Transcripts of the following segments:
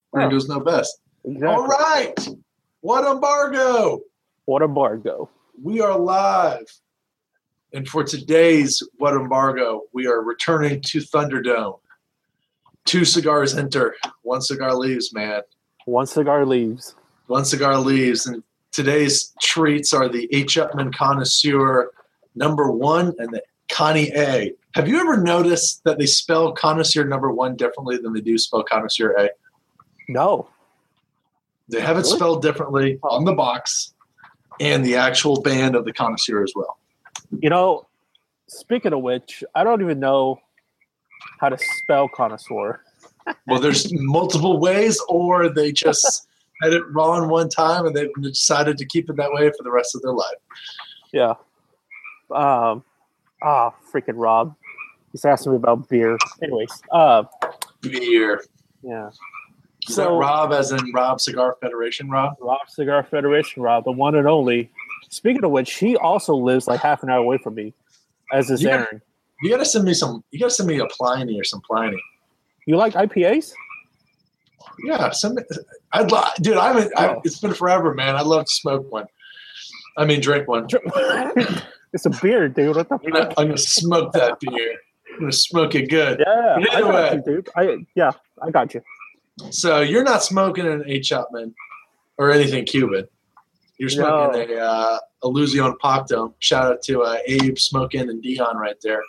Gringos know best. Exactly. All right. What embargo? What embargo? We are live. And for today's What Embargo, we are returning to Thunderdome. 2 cigars enter, 1 cigar leaves, man. 1 cigar leaves. 1 cigar leaves. And today's treats are the H. Upmann Connoisseur #1 and the Connie A. Have you ever noticed that they spell Connoisseur #1 differently than they do spell Connoisseur A? No. They have it Really? spelled differently on the box and the actual band of the Connoisseur as well. You know, speaking of which, I don't even know how to spell connoisseur. Well, there's multiple ways, or they just had it wrong one time and they've decided to keep it that way for the rest of their life. Yeah. Freaking Rob. He's asking me about beer. Anyways, Beer. yeah. Is that Rob as in Rob Cigar Federation, Rob? Rob Cigar Federation, Rob, the one and only. Speaking of which, he also lives like half an hour away from me, as is Aaron. You gotta send me a Pliny or some Pliny. You like IPAs? Yeah, it's been forever, man. I'd love to smoke one. I mean, drink one. It's a beer, dude. What the fuck? I'm gonna smoke that beer. I'm gonna smoke it good. Yeah, Either I got way. you, dude. I got you. So you're not smoking an H. Upmann or anything Cuban. You're smoking a Illusion Pacto. Shout out to Abe smoking and Dion right there.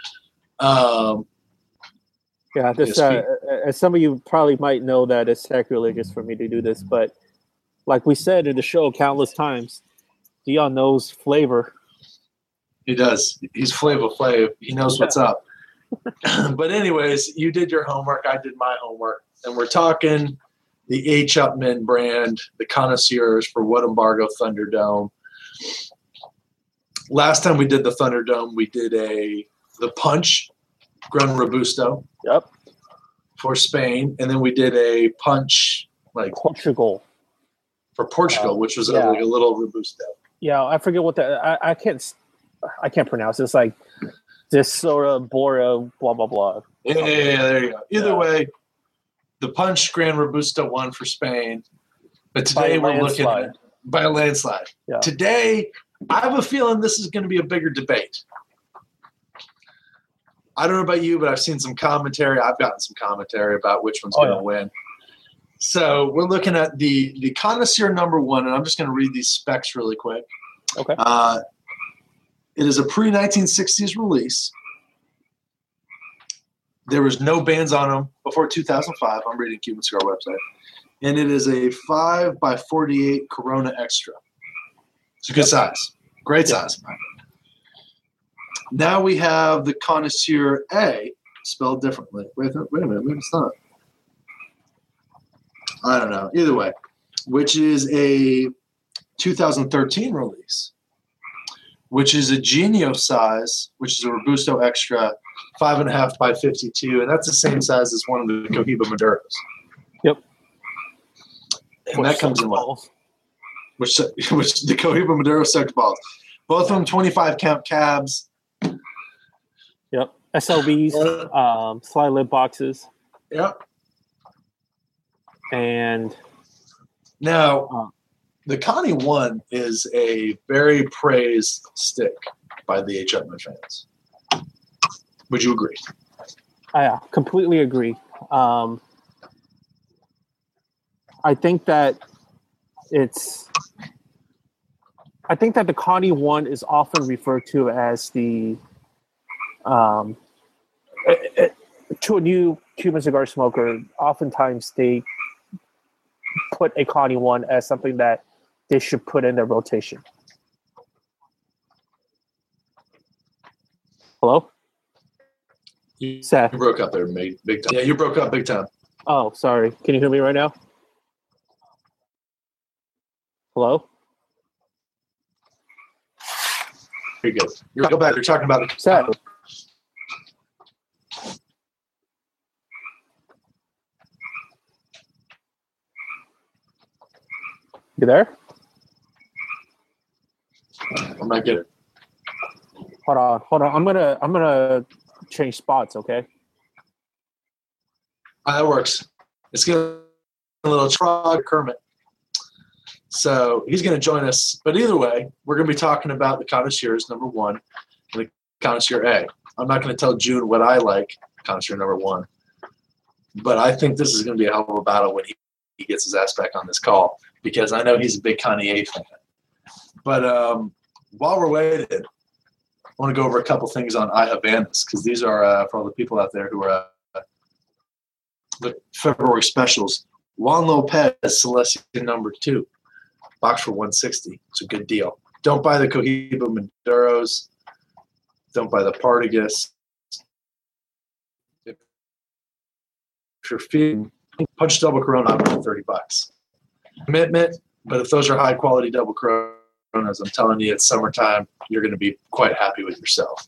Yeah, this, as some of you probably might know that it's sacrilegious for me to do this, but like we said in the show countless times, Dion knows flavor. He does. He's Flavor Flav. He knows what's up. But anyways, you did your homework. I did my homework. And we're talking the H. Upmann brand, the connoisseurs for What Embargo Thunderdome. Last time we did the Thunderdome, we did the Punch Gran Robusto. Yep. For Spain. And then we did a Punch Portugal. For Portugal, which was like a little Robusto. Yeah, I forget what I can't pronounce it. It's like this sort of Bora blah blah blah. Yeah, there you go. Either way, the Punch Gran Robusto won for Spain. But today we're looking at by a landslide. Yeah. Today, I have a feeling this is going to be a bigger debate. I don't know about you, but I've seen some commentary. I've gotten some commentary about which one's going to win. So we're looking at the Connoisseur #1, and I'm just going to read these specs really quick. Okay. It is a pre-1960s release. There was no bands on them before 2005. I'm reading Cuban Cigar website. And it is a 5x48 Corona Extra. It's a good size. Great size. Now we have the Connoisseur A, spelled differently. Wait a minute. Maybe it's not. I don't know. Either way, which is a 2013 release, which is a Genio size, which is a Robusto Extra, 5.5 by 52, and that's the same size as one of the Cohiba Maduros. Yep. And that comes in what? Which the Cohiba Maduro sucked balls. Both of them 25 count cabs. Yep. SLBs, slide lid boxes. Yep. And now, the Connie 1 is a very praised stick by the H. Upmann fans. Would you agree? I completely agree. I think that the Connie 1 is often referred to as the to a new Cuban cigar smoker. Oftentimes they put a Connie 1 as something that they should put in their rotation. Hello? Seth. You broke up there, mate. Big time. Yeah, you broke up big time. Oh, sorry. Can you hear me right now? Hello? Pretty good. Go back. You're talking about the Seth. You there? I'm not getting it. Hold on. I'm gonna change spots, okay? That works. It's gonna little Trog Kermit. So he's going to join us. But either way, we're going to be talking about the Connoisseurs number 1 and the Connoisseur A. I'm not going to tell June what I like, Connoisseur number 1. But I think this is going to be a hell of a battle when he gets his ass back on this call, because I know he's a big Kanye fan. But while we're waiting, I want to go over a couple things on I Havanas, because these are for all the people out there who are the February specials. Juan Lopez, Celestia number 2, box for $160. It's a good deal. Don't buy the Cohiba Maduros. Don't buy the Partagas. If you're feeding, punch double Corona for $30. Commitment, but if those are high quality double Coronas, I'm telling you, it's summertime. You're going to be quite happy with yourself.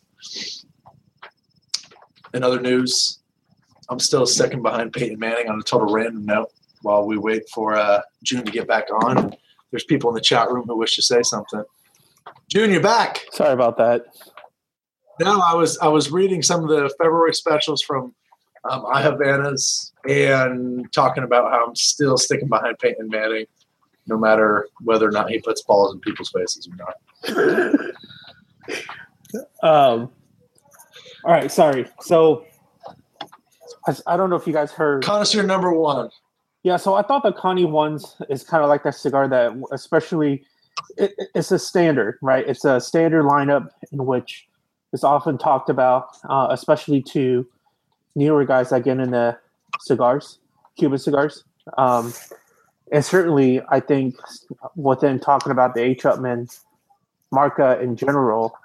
In other news, I'm still second behind Peyton Manning on a total random note while we wait for June to get back on. There's people in the chat room who wish to say something. June, you're back. Sorry about that. No, I was reading some of the February specials from I Havanas and talking about how I'm still sticking behind Peyton Manning, no matter whether or not he puts balls in people's faces or not. All right, sorry. So I don't know if you guys heard. Connoisseur number 1. Yeah, so I thought the Connie ones is kind of like that cigar that, especially, it's a standard, right? It's a standard lineup in which it's often talked about, especially to newer guys that get into cigars, Cuban cigars. And certainly, I think within talking about the H. Upmann Marca in general,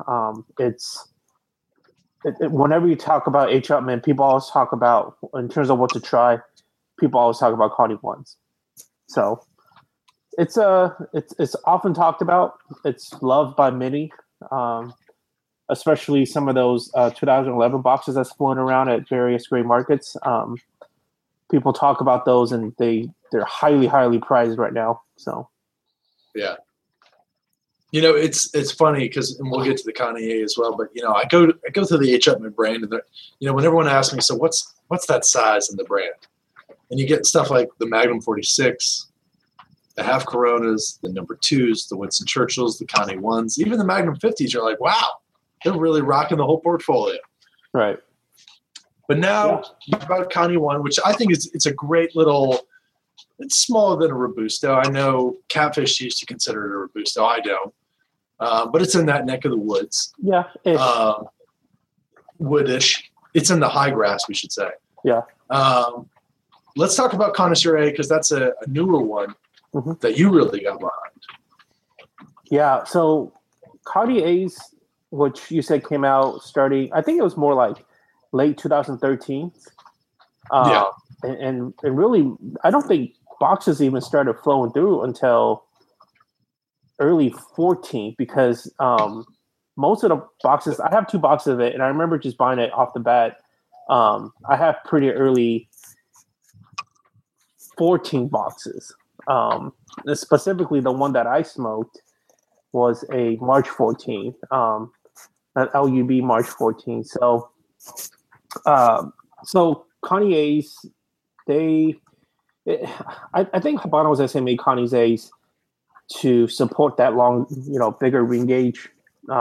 whenever you talk about H. Upmann, people always talk about, in terms of what to try, people always talk about Connie ones. So it's often talked about. It's loved by many, especially some of those 2011 boxes that's floating around at various gray markets. People talk about those, and they're highly, highly prized right now. So, yeah. You know, it's funny because, and we'll get to the Kanye as well, but, you know, I go through the H. Upmann brand, and, you know, when everyone asks me, so what's that size in the brand? And you get stuff like the Magnum 46, the half Coronas, the number 2s, the Winston Churchills, the Connie 1s, even the Magnum 50s. You're like, wow, they're really rocking the whole portfolio. Right. But now about Connie 1, which I think it's a great little – it's smaller than a Robusto. I know Catfish used to consider it a Robusto. I don't. But it's in that neck of the woods. Yeah. Woodish. It's in the high grass, we should say. Yeah. Let's talk about Connoisseur A, because that's a newer one that you really got behind. Yeah. So Connie A's, which you said came out starting, I think it was more like late 2013. And really, I don't think boxes even started flowing through until early 14, because most of the boxes, I have 2 boxes of it, and I remember just buying it off the bat. I have pretty early 14 boxes. Specifically, the one that I smoked was a March 14, an LUB March 14. So Connie A's, I think Habano SA made Connie's A's to support that long, bigger ring gauge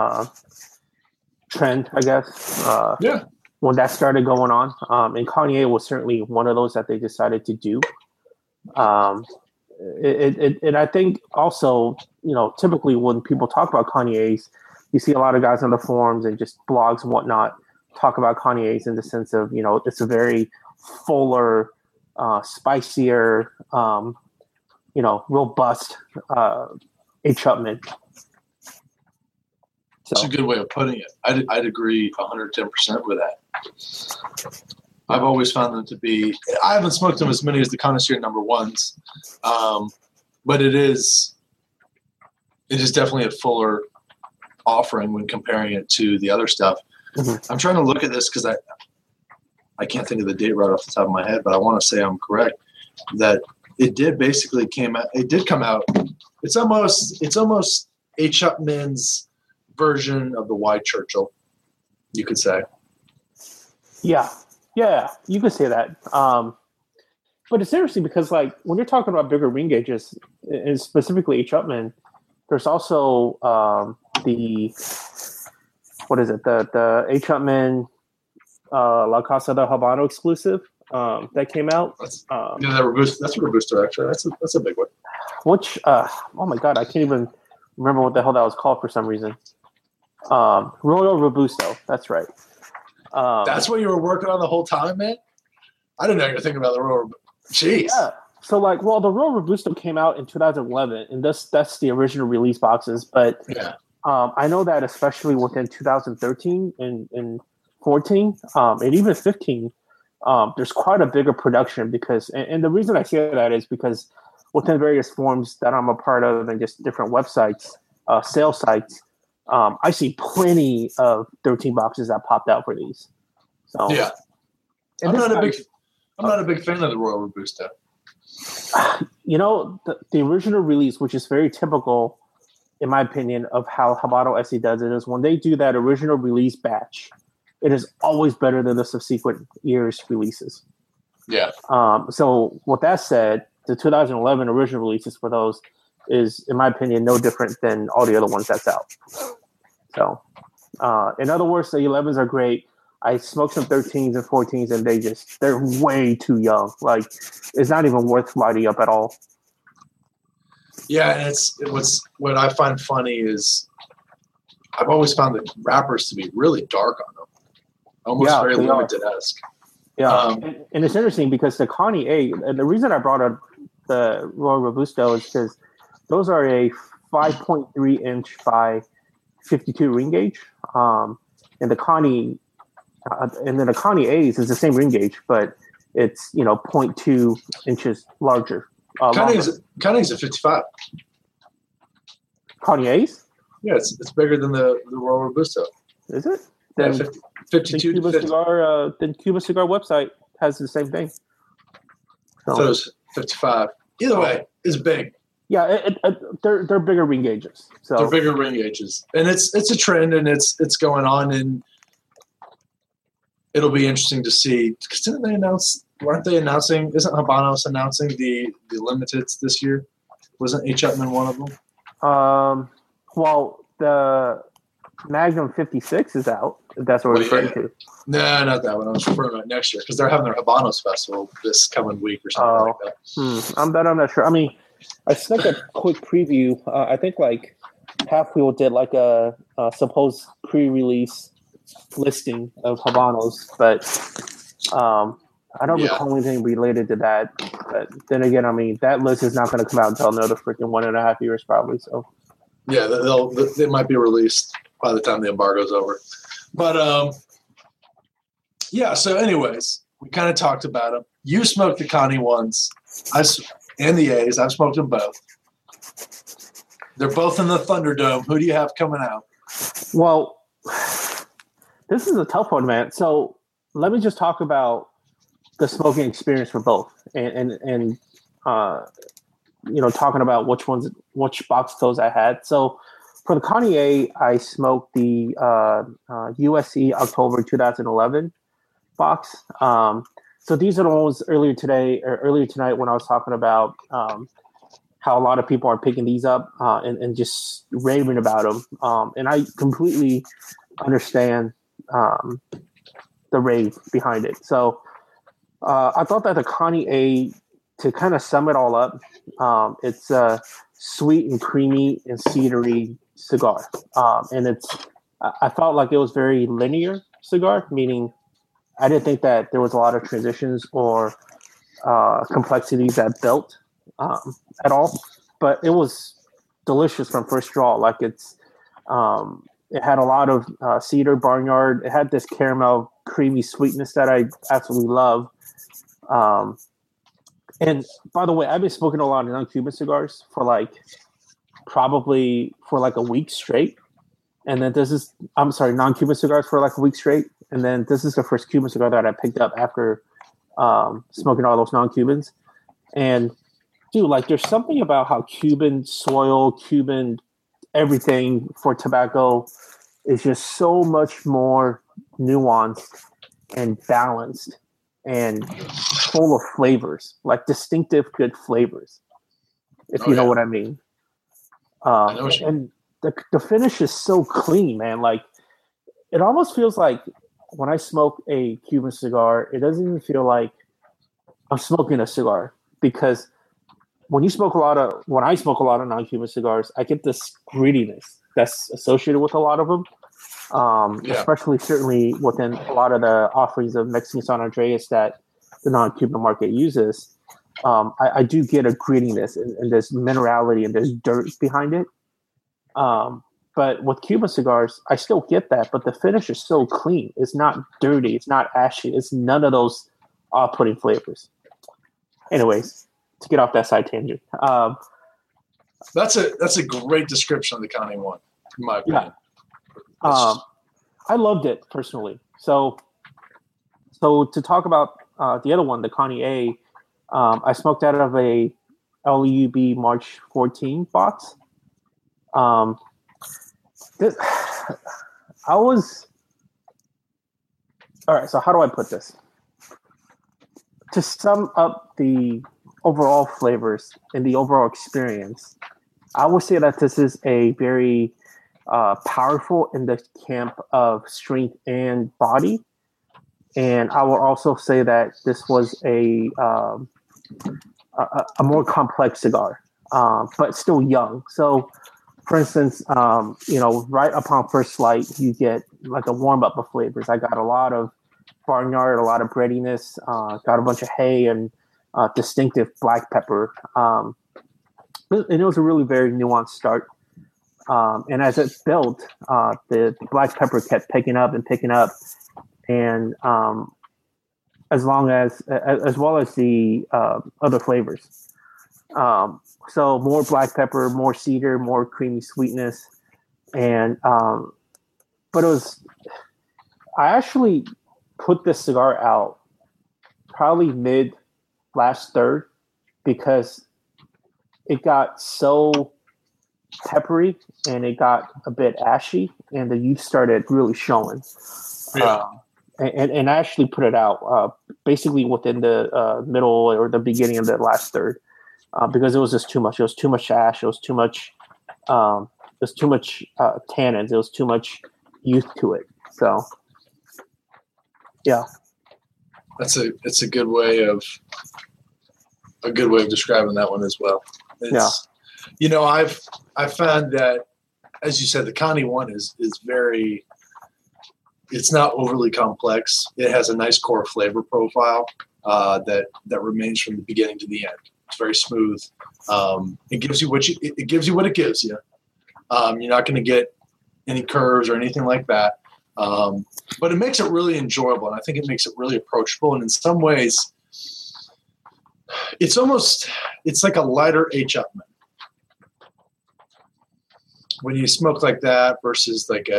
trend, I guess. When that started going on, and Connie A was certainly one of those that they decided to do. And I think also, typically when people talk about Connie A's, you see a lot of guys on the forums and just blogs and whatnot talk about Connie A's in the sense of, it's a very fuller, spicier, robust H. Upmann. That's a good way of putting it. I'd agree 110% with that. I've always found them to be – I haven't smoked them as many as the Connoisseur number 1s, but it is definitely a fuller offering when comparing it to the other stuff. Mm-hmm. I'm trying to look at this because I can't think of the date right off the top of my head, but I want to say I'm correct that it did basically come out. It's almost H. Upmann's version of the Wide Churchill, you could say. Yeah, you could say that. But it's interesting because, like, when you're talking about bigger ring gauges, and specifically H. Upmann, there's also the what is it? The H. Upmann La Casa de Habano exclusive that came out. That's a Robusto actually. That's a big one. Which oh my god, I can't even remember what the hell that was called for some reason. Royal Robusto. That's right. That's what you were working on the whole time, man. I didn't know you were thinking about the Royal. Jeez. Yeah. So like, well, the Royal Robusto came out in 2011, and that's the original release boxes. But yeah. I know that especially within 2013 and 14, and even 15, there's quite a bigger production because, and the reason I say that is because within various forums that I'm a part of and just different websites, sales sites, I see plenty of 13 boxes that popped out for these. So yeah, I'm not a big fan of the Royal Robusto. You know, the original release, which is very typical, in my opinion, of how Habano SE does it, is when they do that original release batch, it is always better than the subsequent years' releases. Yeah. So with that said, the 2011 original releases for those is, in my opinion, no different than all the other ones that's out. So, in other words, the 11s are great. I smoked some 13s and 14s, and they're way too young. Like, it's not even worth lighting up at all. Yeah, and what I find funny is I've always found the wrappers to be really dark on them. Almost very limited-esque. Yeah, and it's interesting because the Connie A, and the reason I brought up the Royal Robusto is because those are a 5.3 inch by 52 ring gauge, and the Connie, and then the Connie A's is the same ring gauge, but it's 0.2 inches larger. Connie's a 55. Connie A's? Yeah, it's bigger than the Royal Robusto. Is it? Then, 52 Cuba to 50. Cigar, the Cuba Cigar website has the same thing. So it was 55. Either way, it's big. Yeah, they're bigger ring gauges. So they're bigger ring gauges, and it's a trend, and it's going on, and it'll be interesting to see. Because weren't they announcing? Isn't Habanos announcing the limiteds this year? Wasn't H. Upmann one of them? Well, the Magnum 56 is out. If that's what we're referring to. No, not that one. I was referring to next year because they're having their Habanos festival this coming week or something like that. I'm not sure. I mean, I snuck a quick preview. I think like Half Wheel did like a supposed pre-release listing of Habanos, but I don't recall anything related to that. But then again, I mean, that list is not going to come out until another freaking 1.5 years probably. So yeah, they might be released by the time the embargo's over. But yeah. So, anyways, we kind of talked about them. You smoked the Connie ones, and the A's. I've smoked them both. They're both in the Thunderdome. Who do you have coming out? Well, this is a tough one, man. So let me just talk about the smoking experience for both, and talking about which box toes I had. So for the Connie A, I smoked the USC October 2011 box. So these are the ones earlier tonight when I was talking about how a lot of people are picking these up and just raving about them. And I completely understand the rave behind it. So I thought that the Connie A, to kind of sum it all up, it's a sweet and creamy and cedary cigar. And I felt like it was very linear cigar, meaning I didn't think that there was a lot of transitions or complexities that built at all, but it was delicious from first draw. Like it had a lot of cedar barnyard. It had this caramel creamy sweetness that I absolutely love. And by the way, I've been smoking a lot of non-Cuban cigars for probably a week straight. And then non-Cuban cigars for like a week straight. And then this is the first Cuban cigar that I picked up after smoking all those non-Cubans. And dude, like there's something about how Cuban soil, Cuban everything for tobacco is just so much more nuanced and balanced. and full of flavors, like distinctive good flavors, if you know what I mean. And the finish is so clean, man. Like, it almost feels like when I smoke a Cuban cigar, it doesn't even feel like I'm smoking a cigar, because when I smoke a lot of non-Cuban cigars, I get this grittiness that's associated with a lot of them. Especially certainly within a lot of the offerings of Mexican San Andreas that the non-Cuban market uses. I do get a grittiness and there's minerality and there's dirt behind it. But with Cuban cigars, I still get that, but the finish is so clean. It's not dirty. It's not ashy. It's none of those off-putting flavors. Anyways, to get off that side tangent. That's a great description of the Connie one, in my opinion. Yeah. I loved it personally. So to talk about the other one, the Connie A, I smoked out of a LUB March 14 box. All right, so how do I put this? To sum up the overall flavors and the overall experience, I would say that this is a very powerful in the camp of strength and body. And I will also say that this was a more complex cigar, but still young. So, for instance, right upon first light, you get like a warm up of flavors. I got a lot of barnyard, a lot of breadiness, got a bunch of hay and distinctive black pepper. And it was a really very nuanced start. And as it built, the black pepper kept picking up, and as well as the other flavors. So more black pepper, more cedar, more creamy sweetness, and but I actually put this cigar out probably mid last third because it got so peppery and it got a bit ashy and the youth started really showing. Yeah. And I actually put it out basically within the middle or the beginning of the last third because it was just too much. It was too much ash. It was too much. Tannins. It was too much youth to it. So, yeah, it's a good way of describing that one as well. I've found that, as you said, the Connie one is very. It's not overly complex. It has a nice core flavor profile that remains from the beginning to the end. It's very smooth. It gives you what it gives you. You're not going to get any curves or anything like that. But it makes it really enjoyable, and I think it makes it really approachable. And in some ways, it's like a lighter H. Upmann. When you smoke like that versus like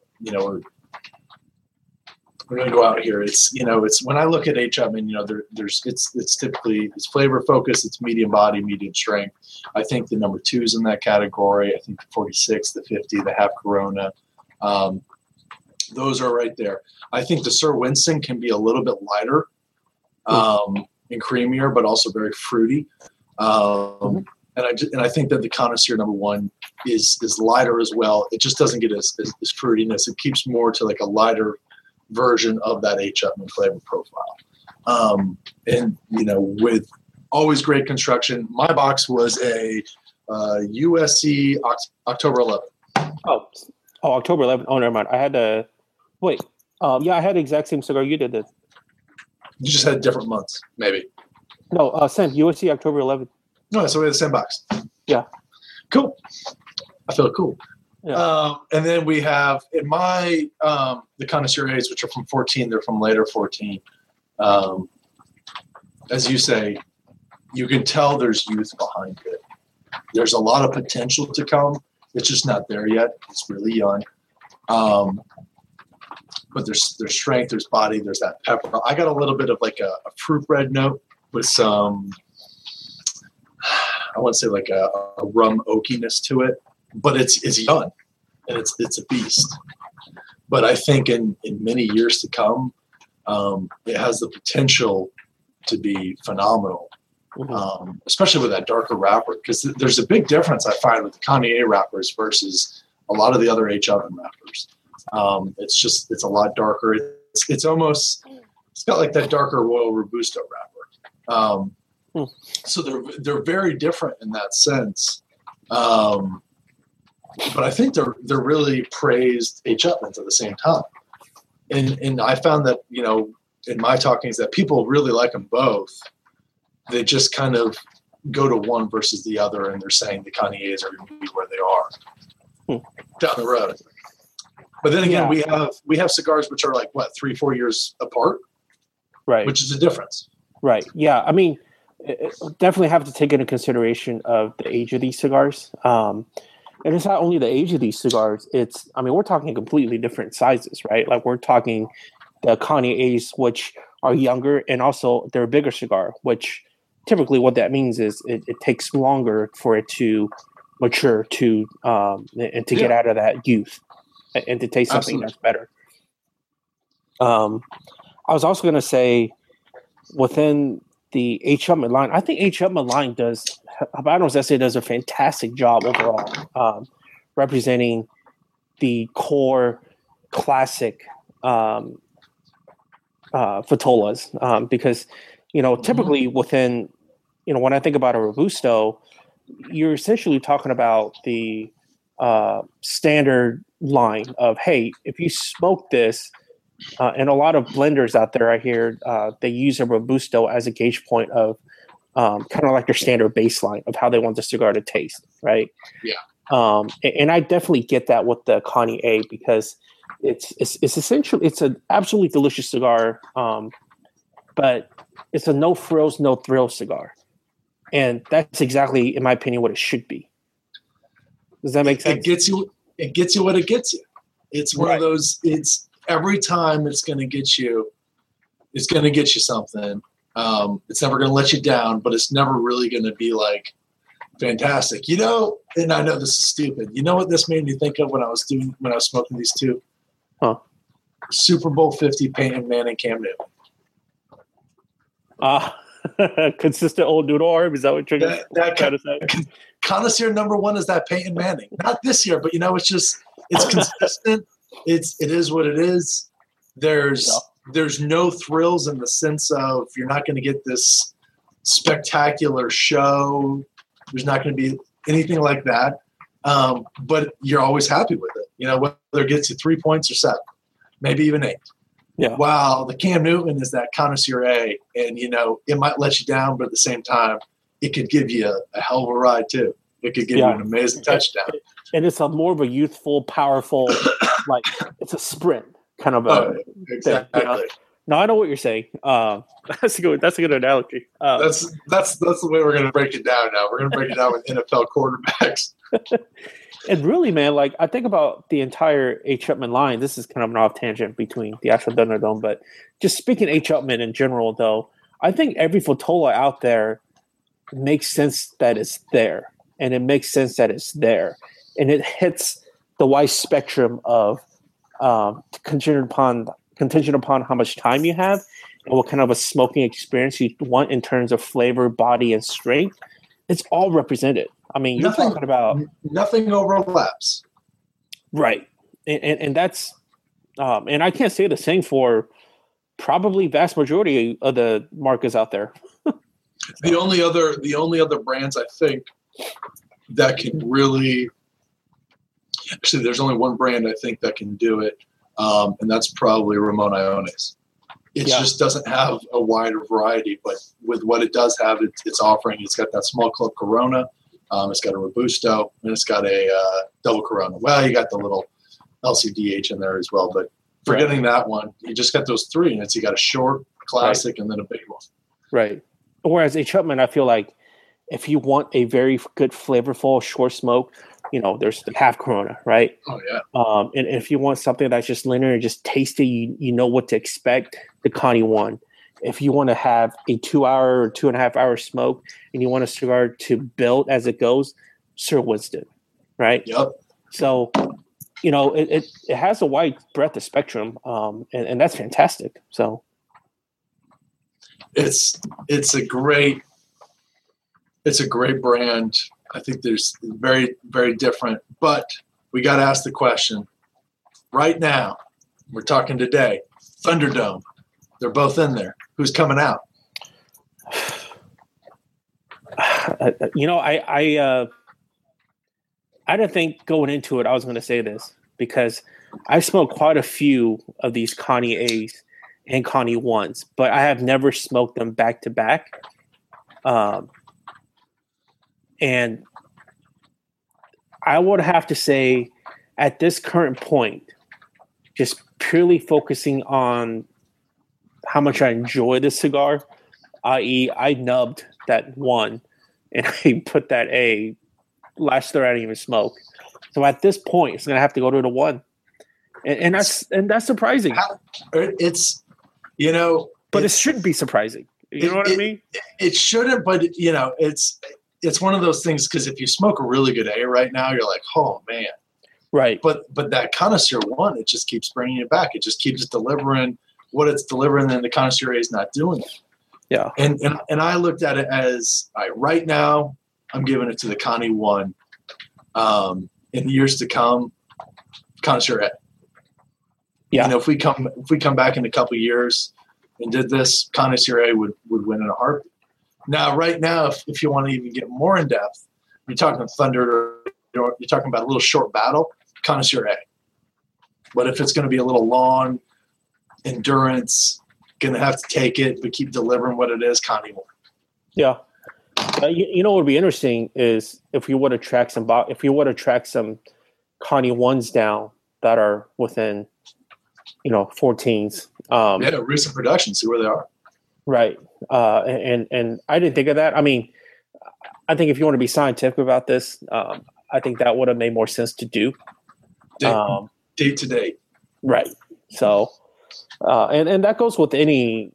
we're going to go out here. It's when I look at H. Upmann, it's typically flavor focused. It's medium body, medium strength. I think the number 2 is in that category. I think the 46, the 50, the half Corona, those are right there. I think the Sir Winston can be a little bit lighter and creamier, but also very fruity. And I think that the Connoisseur number 1 is lighter as well. It just doesn't get as fruitiness. It keeps more to like a lighter version of that H. Upmann flavor profile. With always great construction. My box was a USC October 11th. Oh, October 11th. Oh, never mind. I had to wait. I had the exact same cigar you did. You just had different months, maybe. No, same USC October 11th. No, so we had the same box. Yeah. Cool. I feel cool. Yeah. And then we have in my the Connoisseur A's, which are from 14. They're from later 14. As you say, you can tell there's youth behind it. There's a lot of potential to come. It's just not there yet. It's really young. But there's strength, there's body, there's that pepper. I got a little bit of like a fruit bread note with some, I want to say like a rum oakiness to it. But it's young, and it's a beast. But I think in many years to come, it has the potential to be phenomenal, especially with that darker wrapper. Because there's a big difference I find with the Kanye wrappers versus a lot of the other H. Upmann wrappers. It's a lot darker. It's got like that darker Royal Robusto wrapper. So they're very different in that sense. But I think they're really praised H. Upmanns at the same time. And I found that, in my talkings that people really like them both. They just kind of go to one versus the other, and they're saying the Kanye's are going to be where they are down the road. But then again, we have cigars which are like, 3-4 years apart? Right. Which is a difference. Right. Yeah. I mean, definitely have to take into consideration of the age of these cigars. And it's not only the age of these cigars, we're talking completely different sizes, right? Like we're talking the Kanye's, which are younger, and also they're a bigger cigar, which typically what that means is it takes longer for it to mature and to get out of that youth and to taste something that's better. I was also going to say within the H. Upmann line, I think H. Upmann line does a fantastic job overall, representing the core classic Vitolas, because typically within when I think about a Robusto, you're essentially talking about the standard line of, hey, if you smoke this, and a lot of blenders out there I hear they use a Robusto as a gauge point of kind of like their standard baseline of how they want the cigar to taste, right? Yeah. And I definitely get that with the Kanye A, because it's essentially, it's an absolutely delicious cigar, but it's a no frills, no thrills cigar. And that's exactly, in my opinion, what it should be. Does that make sense? It gets you what it gets you. It's one of those, every time it's going to get you something. It's never going to let you down, but it's never really going to be like fantastic. And I know this is stupid. You know what this made me think of when I was smoking these two? Huh. Super Bowl 50 Peyton Manning Cam Newton. Consistent old noodle arm. Is that what you're trying to say? Connoisseur number one is that Peyton Manning. Not this year, but it's consistent. It is what it is. There's no thrills in the sense of you're not going to get this spectacular show. There's not going to be anything like that. But you're always happy with it. Whether it gets you 3 points or 7, maybe even 8. Yeah. Wow, the Cam Newton is that connoisseur A, and it might let you down, but at the same time, it could give you a hell of a ride too. It could give you an amazing touchdown. And it's more of a youthful, powerful, like it's a sprint kind of exactly. Thing, No, I know what you're saying. That's a good analogy. That's the way we're going to break it down now. We're going to break it down with NFL quarterbacks. And really, man, like I think about the entire H. Upmann line. This is kind of an off tangent between the actual Thunderdome, but just speaking H. Upmann in general, though, I think every Vitola out there makes sense that it's there, and it makes sense that it's there, and it hits the wide spectrum of contingent upon how much time you have and what kind of a smoking experience you want in terms of flavor, body, and strength. It's all represented. I mean, you're talking about nothing overlaps, right? And that's and I can't say the same for probably vast majority of the markets out there. The only other brands I think that can really actually, there's only one brand I think that can do it, and that's probably Ramon Allones. It just doesn't have a wider variety, but with what it does have, it's offering. It's got that small club Corona. It's got a Robusto, and it's got a double Corona. Well, you got the little LCDH in there as well, but forgetting that one, you just got those 3, and you got a short, classic, and then a big one. Right. Whereas H. Upmann, I feel like if you want a very good, flavorful, short smoke, there's the half Corona, right? Oh, yeah. And if you want something that's just linear and just tasty, you know what to expect, the Connie 1. If you want to have a 2-hour or 2.5-hour smoke and you want a cigar to build as it goes, Sir Winston, right? Yep. So, it has a wide breadth of spectrum, and that's fantastic. So, it's a great brand. I think there's very, very different, but we got to ask the question right now. We're talking today, Thunderdome. They're both in there. Who's coming out? I didn't think going into it I was going to say this because I smoked quite a few of these Connie A's and Connie 1s, but I have never smoked them back to back. And I would have to say at this current point, just purely focusing on how much I enjoy this cigar, i.e. I nubbed that 1 and I put that A last year I didn't even smoke. So at this point, it's going to have to go to the 1. And that's surprising. It's, but it shouldn't be surprising. You know what I mean? It shouldn't, but it's one of those things because if you smoke a really good A right now, you're like, oh man, right. But that connoisseur 1, it just keeps bringing it back. It just keeps delivering what it's delivering, and the connoisseur A is not doing it. Yeah. And I looked at it as right now, I'm giving it to the Connie 1. In years to come, connoisseur A. Yeah. If we come back in a couple of years and did this, connoisseur A would win in a heartbeat. Now, right now, if you want to even get more in depth, you're talking Thunder, you're talking about a little short battle, connoisseur A. But if it's going to be a little long, endurance, going to have to take it, but keep delivering what it is, Connie 1. Yeah. What would be interesting is if you would have tracked some Connie 1s down that are within, 14s. Recent production, see where they are. Right. And I didn't think of that. I mean, I think if you want to be scientific about this, I think that would have made more sense to do. Date to date. Right. So, and that goes with any,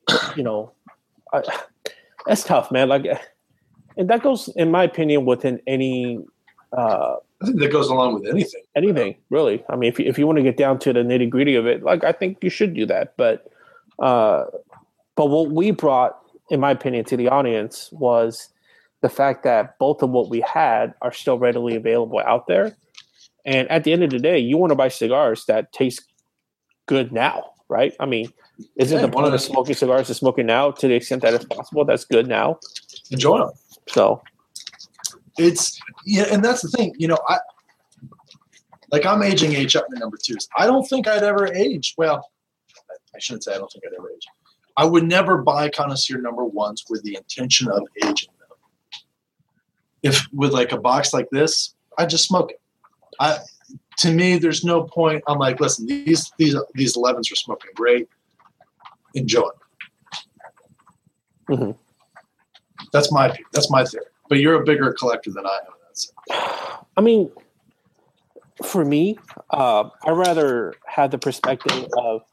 that's tough, man. Like, and that goes, in my opinion, within any. I think that goes along with anything. Anything, really. I mean, if you want to get down to the nitty gritty of it, like I think you should do that. But what we brought, in my opinion, to the audience was the fact that both of what we had are still readily available out there. And at the end of the day, you want to buy cigars that taste good now, right? I mean, isn't the point of smoking cigars to smoking now to the extent that it's possible? That's good now. Enjoy them. So it's and that's the thing. I'm aging H up in number 2s. I don't think I'd ever age. Well, I shouldn't say I don't think I'd ever age. I would never buy connoisseur number 1s with the intention of aging them. If with like a box like this, I just smoke it. To me, there's no point. I'm like, listen, these 11s are smoking great. Enjoy. Mm-hmm. That's my theory. But you're a bigger collector than I am. I mean, for me, I rather have the perspective of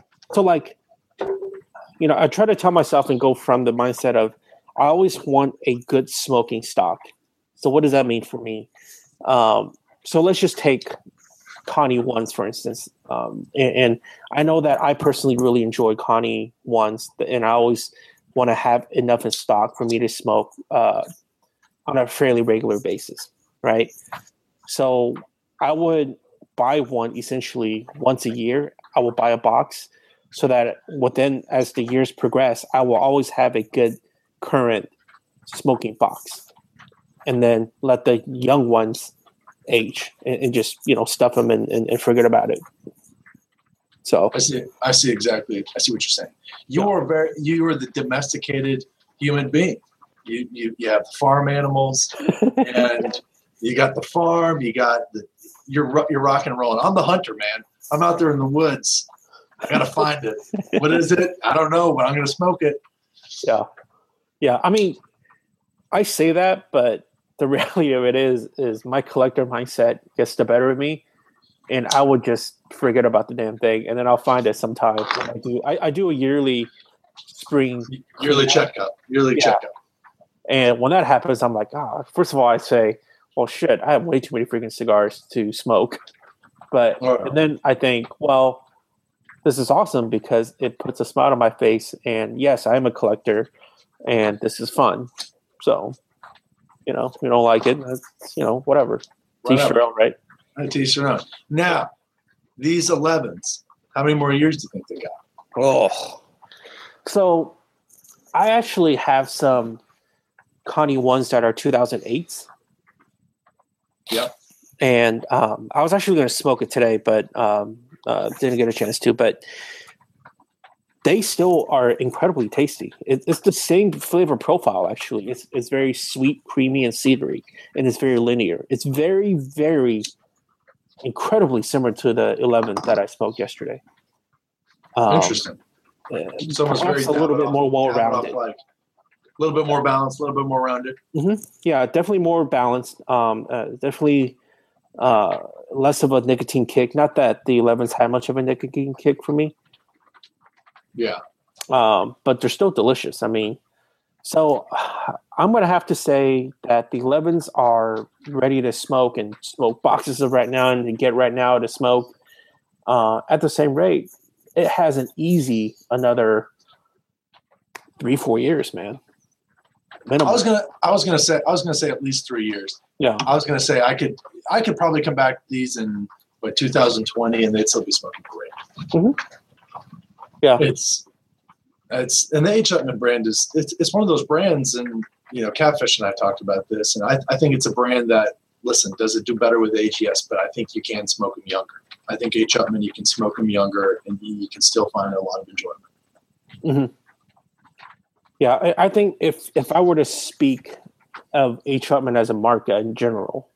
I try to tell myself and go from the mindset of I always want a good smoking stock. So what does that mean for me? So let's just take Connie 1s, for instance. And I know that I personally really enjoy Connie 1s, and I always want to have enough in stock for me to smoke on a fairly regular basis, right? So I would buy one essentially once a year. I will buy a box so that as the years progress, I will always have a good current smoking box, and then let the young ones age and just stuff them and forget about it. So I see exactly. I see what you're saying. You are the domesticated human being. You have the farm animals, and you got the farm. You're rock and rolling. I'm the hunter, man. I'm out there in the woods. I gotta find it. What is it? I don't know, but I'm gonna smoke it. Yeah. I mean, I say that, but the reality of it is my collector mindset gets the better of me, and I would just forget about the damn thing, and then I'll find it sometime. I do a yearly checkup. And when that happens, I'm like, first of all, I say, well, shit, I have way too many freaking cigars to smoke. And then I think, well, this is awesome because it puts a smile on my face. And yes, I am a collector, and this is fun. So, if you don't like it, that's, whatever. Teach your own, right? I teach your own. Now, these 11s, how many more years do you think they got? Oh, so I actually have some Connie ones that are 2008s. Yep. And I was actually going to smoke it today, but didn't get a chance to. But they still are incredibly tasty. It's the same flavor profile, actually. It's very sweet, creamy, and cedary, and it's very linear. It's very, very incredibly similar to the 11 that I smoked yesterday. Interesting. It's almost a little bit more well-rounded. A little bit more balanced, a little bit more rounded. Mm-hmm. Yeah, definitely more balanced. Definitely less of a nicotine kick. Not that the 11s had much of a nicotine kick for me. Yeah. But they're still delicious. I mean, so I'm going to have to say that the 11s are ready to smoke and smoke boxes of right now and get right now to smoke at the same rate. It has an easy another 3-4 years, man. Minimum. I was gonna say at least 3 years. Yeah. I was gonna say I could probably come back to these in 2020 and they'd still be smoking great. Mm-hmm. Yeah. It's and the H. Upmann brand is it's one of those brands, and Catfish and I talked about this, and I think it's a brand that, listen, does it do better with age? Yes, but I think you can smoke them younger. I think H. Upmann, you can smoke them younger and you can still find a lot of enjoyment. Mm-hmm. Yeah, I think if I were to speak of H. Upmann as a market in general,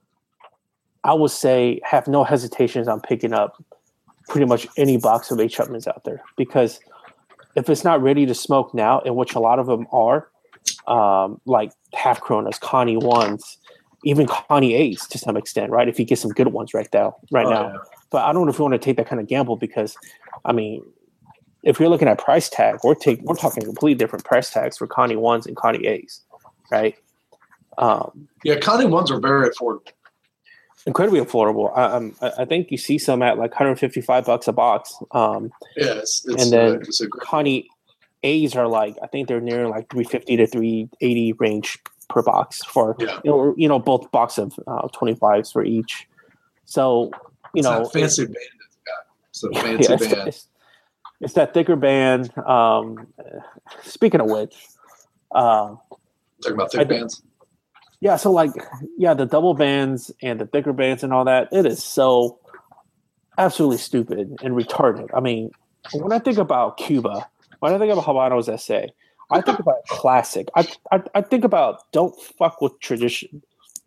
I would say have no hesitations on picking up pretty much any box of H. Upmanns out there, because if it's not ready to smoke now, in which a lot of them are, like Half Coronas, Connie ones, even Connie 8s to some extent, right? If you get some good ones right now. Yeah. But I don't know if you want to take that kind of gamble, because, I mean, if you're looking at price tag, we're talking completely different price tags for Connie 1s and Connie 8s, right? Yeah, Connie 1s are very affordable. Incredibly affordable. I think you see some at like $155 a box. Yes, and then it's a great Connie A's are like, I think they're near like $350 to $380 range per box for both box of 25s for each. So that fancy band it's got. It's a fancy band. It's that thicker band. Speaking of which, talking about thick bands. Yeah, so the double bands and the thicker bands and all that, it is so absolutely stupid and retarded. I mean, when I think about Cuba, when I think about Habanos SA, I think about classic. I think about don't fuck with tradition.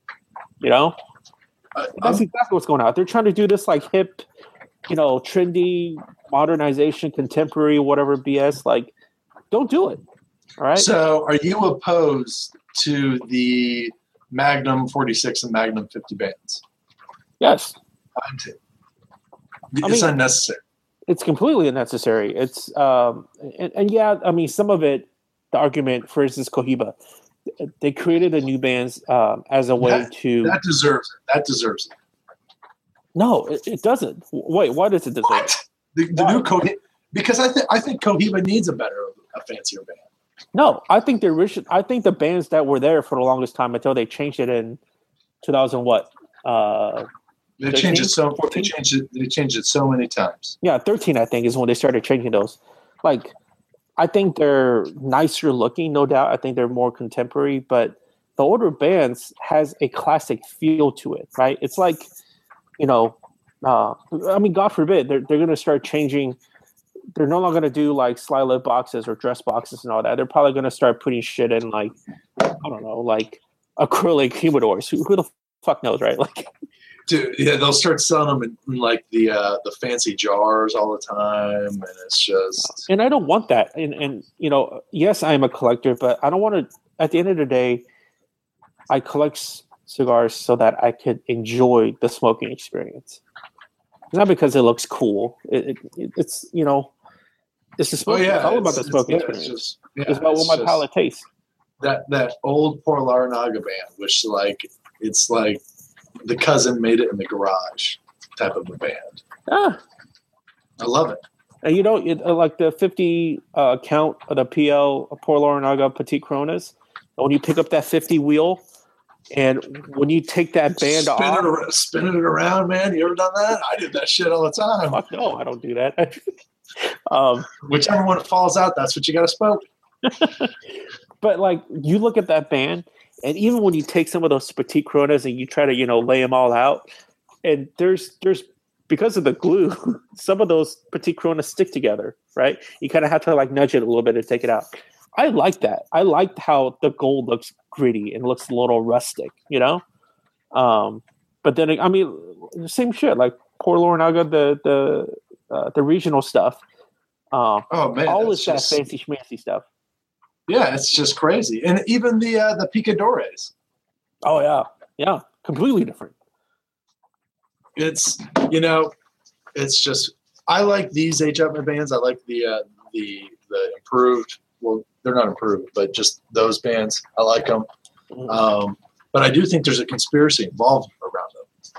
That's exactly what's going on. They're trying to do this like hip, trendy modernization, contemporary, whatever BS. Like, don't do it. All right. So, are you opposed to the Magnum 46 and Magnum 50 bands? Yes. I'm too. It's unnecessary. It's completely unnecessary. It's and yeah, I mean, some of it. The argument, for instance, Cohiba, they created the new bands as a way to. That deserves it. That deserves it. No, it doesn't. Wait, why does it deserve it? The new Cohiba, because I think Cohiba needs a fancier band. No, I think the bands that were there for the longest time until they changed it in 2000 what? They changed it so. They changed it so many times. Yeah, 13 I think is when they started changing those. Like, I think they're nicer looking, no doubt. I think they're more contemporary, but the older bands has a classic feel to it, right? It's like, I mean, God forbid they're going to start changing. They're no longer going to do like slide lid boxes or dress boxes and all that. They're probably going to start putting shit in like, I don't know, like acrylic humidors. Who the fuck knows, right? Like, dude, yeah, they'll start selling them in like the fancy jars all the time, and it's just. And I don't want that. And yes, I am a collector, but I don't want to. At the end of the day, I collect cigars so that I could enjoy the smoking experience, not because it looks cool. It's it's the smoking. It's all about the smoking experience. It's about what my palate tastes. That old Por Laranaga band, which it's like the cousin made it in the garage type of a band. Ah, I love it. And like the 50 count of the PL Por Loranaga Petit Coronas, when you pick up that 50 wheel, and when you take that band off, spinning it around, man. You ever done that? I did that shit all the time. Fuck no, I don't do that. Whichever one falls out, that's what you got to smoke. But like, you look at that band, and even when you take some of those Petit Coronas and you try to lay them all out, and there's because of the glue, some of those Petit Coronas stick together, right? You kind of have to like nudge it a little bit to take it out. I like that. I liked how the gold looks gritty and looks a little rustic, But then, I mean, same shit. Like Por Loranaga, the regional stuff. Oh man, all is that fancy schmancy stuff. Yeah, it's just crazy, and even the picadores. Oh yeah, completely different. It's it's just I like these H. Upmann bands. I like the improved. Well, they're not improved, but just those bands. I like them. But I do think there's a conspiracy involved around them.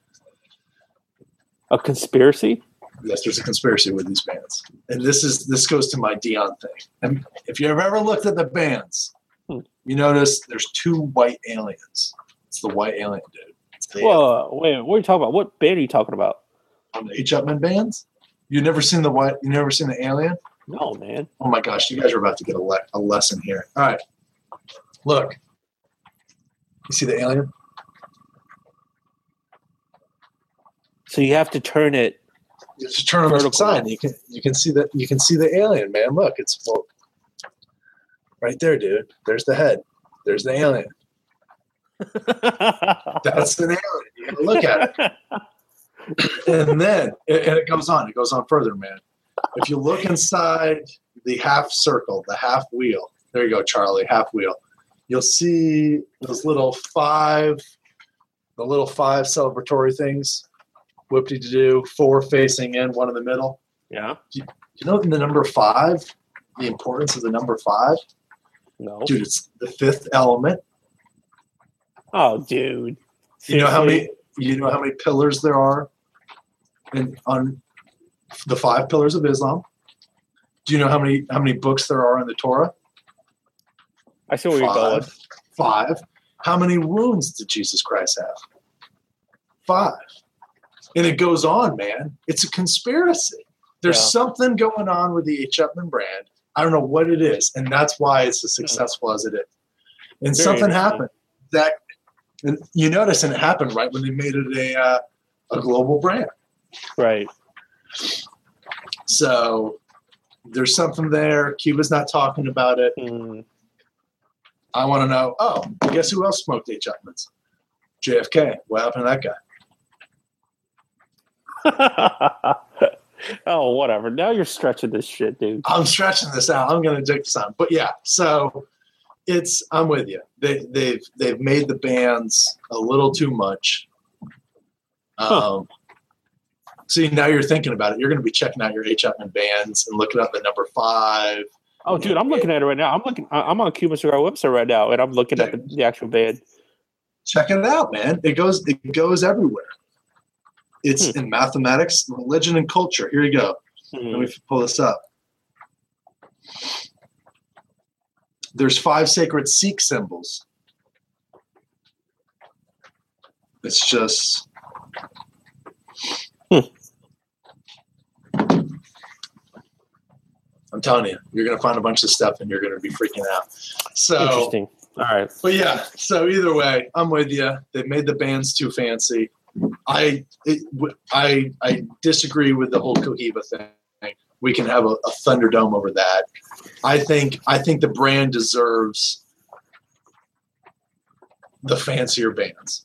A conspiracy? Yes, there's a conspiracy with these bands, and this goes to my Dion thing. And if you've ever looked at the bands, you notice there's two white aliens. It's the white alien dude. Whoa, wait, what are you talking about? What band are you talking about? On the H. Upmann bands? You never seen the alien? No, man. Oh my gosh, you guys are about to get a lesson here. All right, look. You see the alien? So you have to turn it. You just turn on the side. You can see the alien, man. Look, it's right there, dude. There's the head. There's the alien. That's an alien. You gotta look at it. And then it goes on. It goes on further, man. If you look inside the half circle, the half wheel, there you go, Charlie, half wheel. You'll see those little five celebratory things. Whoop-de-doo, 4 facing in, 1 in the middle. Yeah. You know the number 5? The importance of the number 5? No. Dude, it's the 5th element. Oh, dude. You know how many pillars there are on the 5 pillars of Islam? Do you know how many books there are in the Torah? I see where you're going. 5. How many wounds did Jesus Christ have? 5. And it goes on, man. It's a conspiracy. There's something going on with the H. Upmann brand. I don't know what it is, and that's why it's as successful as it is. And something happened and you notice, and it happened right when they made it a global brand. Right. So there's something there. Cuba's not talking about it. I want to know. Oh, guess who else smoked H. Upmanns? JFK. What happened to that guy? Oh, whatever. Now you're stretching this shit, dude. I'm stretching this out. I'm going to dig this out. But yeah, so I'm with you. They've made the bands a little too much. See, now you're thinking about it. You're going to be checking out your H. Upmann bands and looking up the number 5. Oh, dude, I'm looking at it right now. I'm on Cuban Cigar website right now, and I'm looking at the actual band. Check it out, man. It goes everywhere. It's in mathematics, religion, and culture. Here you go. Let me pull this up. There's 5 sacred Sikh symbols. It's just... I'm telling you, you're going to find a bunch of stuff and you're going to be freaking out. So, interesting. All right. But yeah, so either way, I'm with you. They've made the bands too fancy. I disagree with the whole Cohiba thing. We can have a Thunderdome over that. I think the brand deserves the fancier bands.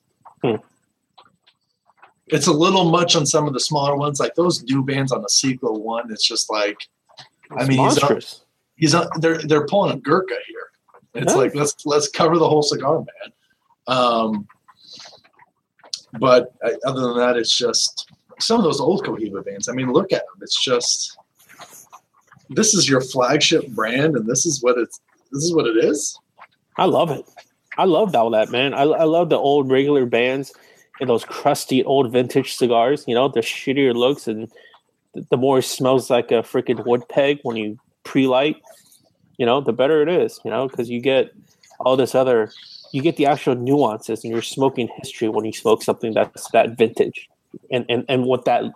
It's a little much on some of the smaller ones, like those new bands on the Sequel one. It's just like, monstrous. They're pulling a Gurkha here. It's like let's cover the whole cigar, man. But other than that, it's just some of those old Cohiba bands. I mean, look at them. It's just this is your flagship brand, and this is what it is. I love it. I love all that, man. I love the old regular bands and those crusty old vintage cigars. You know, the shittier looks and the more it smells like a freaking wood peg when you pre-light, the better it is, because you get all this other, you get the actual nuances in your smoking history when you smoke something that's that vintage and what that,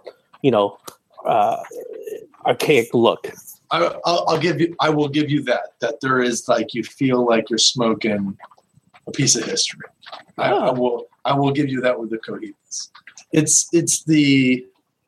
archaic look. I will give you that there is like, you feel like you're smoking a piece of history. I will give you that with the Cohibas. It's the,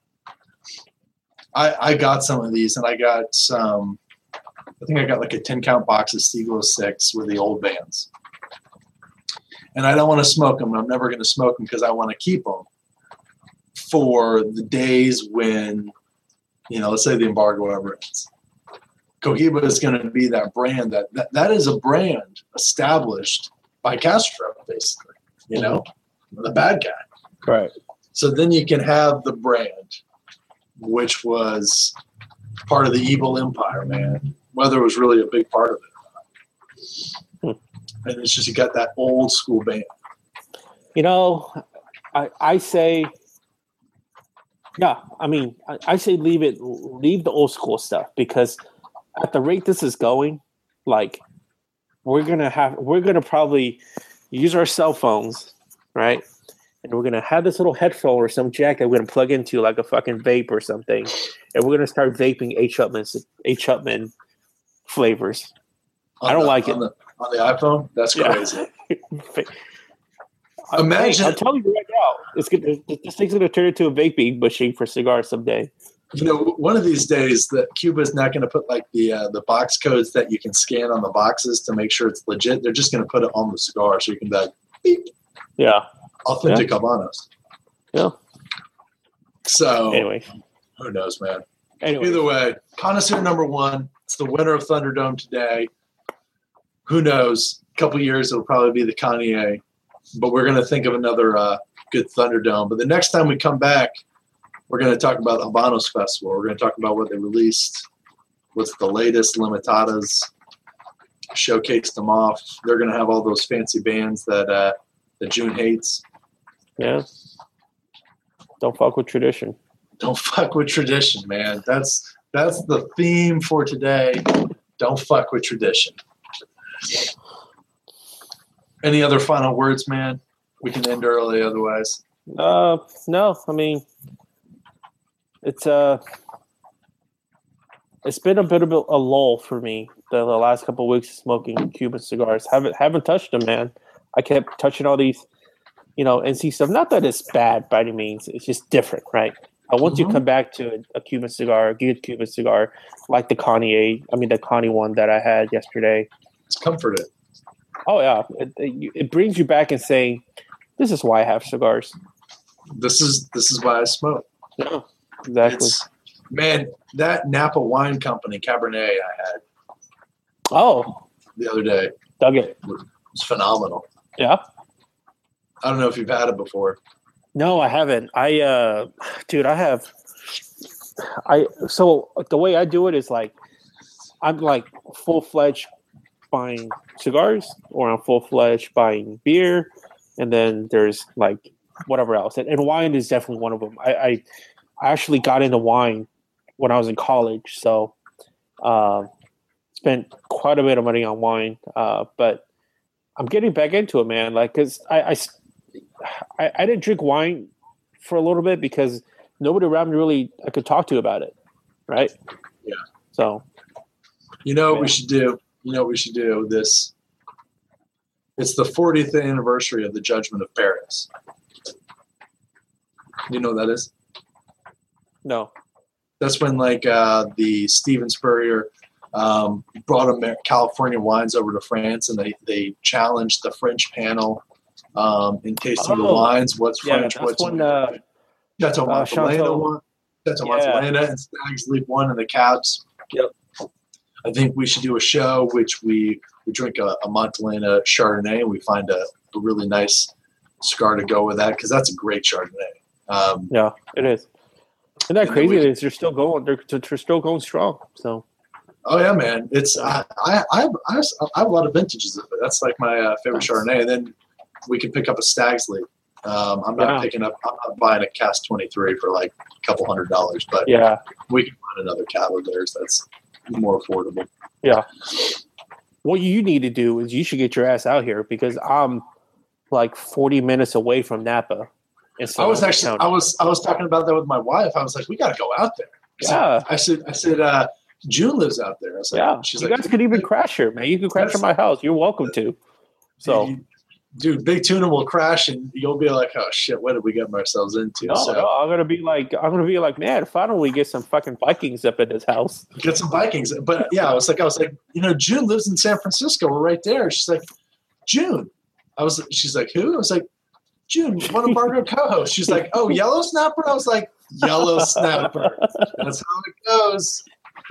I got some of these, and I got some, I think I got like a 10 count box of Stiegler 6 with the old bands. And I don't want to smoke them. I'm never going to smoke them because I want to keep them for the days when, let's say the embargo ever ends. Cohiba is going to be that brand that is a brand established by Castro, basically, the bad guy. Right. So then you can have the brand, which was part of the evil empire, man, whether it was really a big part of it or not. And it's just, you got that old school band. I say, yeah, I say leave the old school stuff, because at the rate this is going, like, we're gonna probably use our cell phones, right? And we're gonna have this little headphone or some jack that we're gonna plug into like a fucking vape or something, and we're gonna start vaping H. Upmann flavors. I don't like it. On the iPhone? That's crazy. Imagine. I'm telling you right now, this thing's gonna turn into a vaping machine for cigars someday. One of these days, Cuba's not going to put like the box codes that you can scan on the boxes to make sure it's legit. They're just going to put it on the cigar so you can be like, beep. Yeah. Authentic Habanos. Yeah. So, anyway, who knows, man? Anyway. Either way, connoisseur number one. It's the winner of Thunderdome today. Who knows? A couple years, it'll probably be the Kanye. But we're going to think of another good Thunderdome. But the next time we come back, we're going to talk about the Habanos Festival. We're going to talk about what they released, what's the latest Limitadas, showcase them off. They're going to have all those fancy bands that June hates. Yeah. Don't fuck with tradition. Don't fuck with tradition, man. That's the theme for today. Don't fuck with tradition. Any other final words, man? We can end early otherwise. No. It's been a bit of a lull for me the last couple of weeks of smoking Cuban cigars. Haven't touched them, man. I kept touching all these, NC stuff. Not that it's bad by any means. It's just different, right? Once you come back to a Cuban cigar, a good Cuban cigar, like the Connie one that I had yesterday. It's comforted. Oh yeah, it brings you back and saying, "This is why I have cigars. This is why I smoke." Yeah, exactly. Man, that Napa Wine Company Cabernet I had. Oh, the other day. Dug it. It was phenomenal. Yeah. I don't know if you've had it before. No, I haven't. So the way I do it is like, I'm like full-fledged buying cigars, or I'm full-fledged buying beer, and then there's like whatever else. And wine is definitely one of them. I actually got into wine when I was in college, so spent quite a bit of money on wine. But I'm getting back into it, man. Like, cause I didn't drink wine for a little bit because nobody around me really I could talk to about it, right? Yeah. So, what we should do? This. It's the 40th anniversary of the Judgment of Paris. You know what that is? No. That's when the Steven Spurrier brought California wines over to France, and they challenged the French panel in tasting the wines. What's French? What's when Chateau Montelena won. Chateau Montelena and Stag's Leap won, and the Cabs. Yep. I think we should do a show which we drink a Montelena Chardonnay, and we find a really nice cigar to go with that, because that's a great Chardonnay. Yeah, it is. Isn't that crazy? They're still going. They're still going strong. So. Oh yeah, man! It's I have a lot of vintages of it. That's like my favorite Chardonnay, and then we can pick up a Stag's Leap. I'm not buying a Cast 23 for like a couple $100, but Yeah. we can find another cab of theirs that's more affordable. Yeah. What you need to do is you should get your ass out here because I'm like 40 minutes away from Napa. I was talking about that with my wife. I was like, we got to go out there. Yeah. I said, June lives out there. I was like, yeah. She's you like, guys could even crash here, man. You can crash at my house. You're welcome to. So, dude, Big Tuna will crash, and you'll be like, "Oh shit, what did we get ourselves into?" No, I'm gonna be like, man, finally get some fucking Vikings up at this house. Get some Vikings, but yeah, I was like, June lives in San Francisco. We're right there. She's like, June. She's like, who? I was like, June, one of our co-hosts. She's like, oh, Yellow Snapper. I was like, Yellow Snapper. That's how it goes.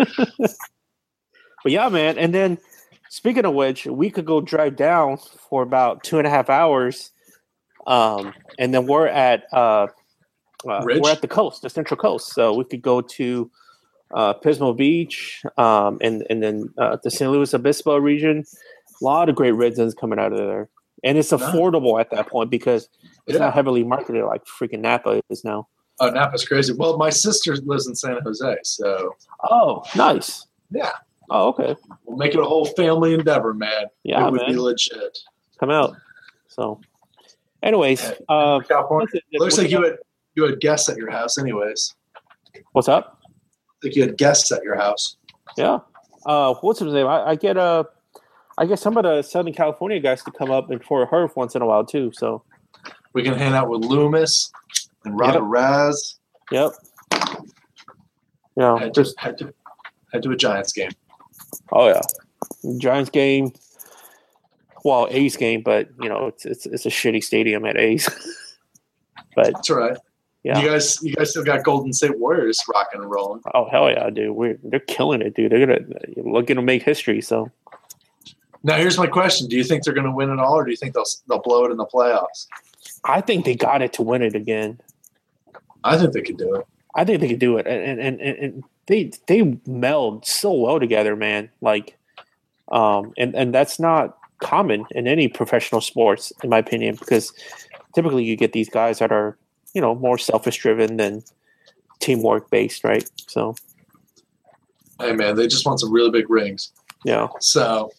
But yeah, man, and then. Speaking of which, we could go drive down for about 2.5 hours, and then we're at the coast, the Central Coast. So we could go to Pismo Beach, and then the San Luis Obispo region. A lot of great residents coming out of there, and it's affordable at that point because it's not heavily marketed like freaking Napa is now. Oh, Napa's crazy. Well, my sister lives in San Jose, so. Oh, nice. Yeah. Oh, okay. We'll make it a whole family endeavor, man. Yeah, it would be legit. Come out. So, anyways, California. Looks like you had guests at your house, anyways. What's up? Like you had guests at your house. Yeah. What's his name? I get some of the Southern California guys to come up and for her once in a while too. So we can hang out with Loomis and Robert Raz. Yep. Yeah. Head to a Giants game. Oh yeah, Giants game. Well, A's game, but it's a shitty stadium at A's. But that's all right. Yeah, you guys still got Golden State Warriors rocking and rolling. Oh hell yeah, dude! They're killing it, dude. They're looking to make history. So now here's my question: do you think they're going to win it all, or do you think they'll blow it in the playoffs? I think they got it to win it again. I think they could do it. I think they could do it, and they meld so well together, man. Like, and that's not common in any professional sports, in my opinion, because typically you get these guys that are, more selfish driven than teamwork based, right? So, hey, man, they just want some really big rings. Yeah. So,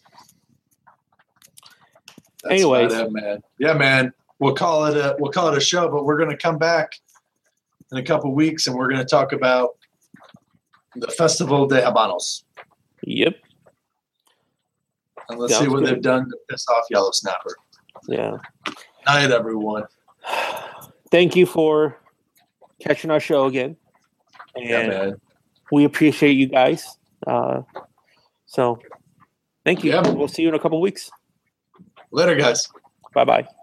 anyways, man. Yeah, man. We'll call it a show, but we're going to come back in a couple weeks, and we're going to talk about the Festival de Habanos. Yep. And let's see what they've done to piss off Yellow Snapper. Yeah. Night, everyone. Thank you for catching our show again. And yeah, man. We appreciate you guys. So thank you. Yeah. We'll see you in a couple weeks. Later, guys. Bye-bye.